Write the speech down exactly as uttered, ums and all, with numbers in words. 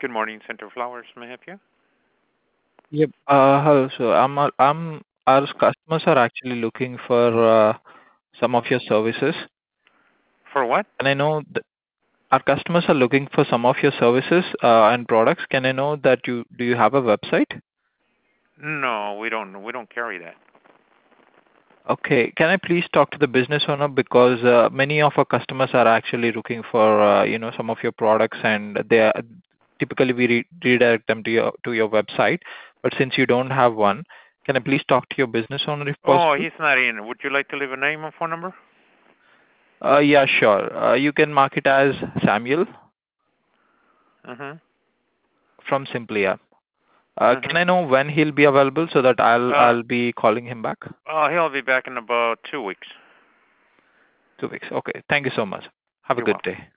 Good morning, Center Flowers. May I help you? Yep. Uh, hello. So I'm a- I'm our customers are actually looking for uh, some of your services, For what? and I know that our customers are looking for some of your services uh, and products. Can I know that you do you have a website? No, we don't. We don't carry that. Okay. Can I please talk to the business owner because uh, many of our customers are actually looking for uh, you know some of your products, and they are, typically we re- redirect them to your to your website. But since you don't have one, can I please talk to your business owner if Oh, possible? he's not in. Would you like to leave a name and phone number? Uh, yeah, sure. Uh, you can mark it as Samuel Uh-huh. from Simply App. Uh, Uh-huh. can I know when he'll be available so that I'll Uh, I'll be calling him back? oh, he'll be back in about two weeks. Two weeks. Okay. Thank you so much. Have a You're good welcome. day.